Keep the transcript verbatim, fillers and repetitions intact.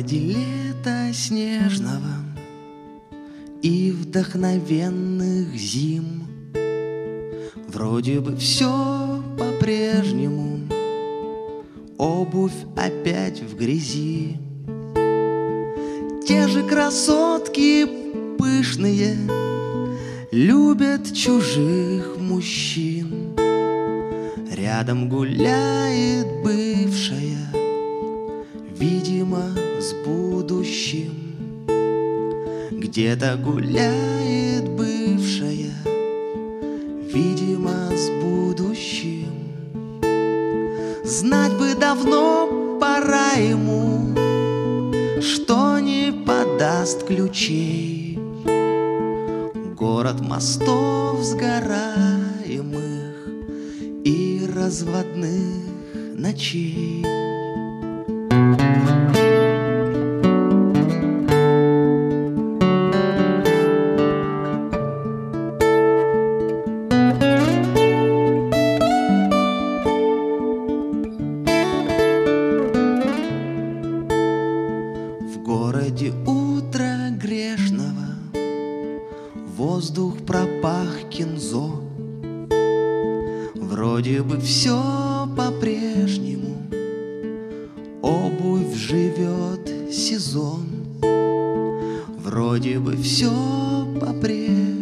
городе лета снежного и вдохновенных зим вроде бы все по-прежнему, обувь опять в грязи. Те же красотки пышные любят чужих мужчин. Рядом гуляет бывшая, видимо, с будущим. Где-то гуляет бывшая, видимо, с будущим. Знать бы давно пора ему, что не подаст ключей. Город мостов сгораемых и разводных ночей. В городе утро грешного, воздух пропах кинзо. Вроде бы все по-прежнему, обувь живет сезон. Вроде бы все по-прежнему,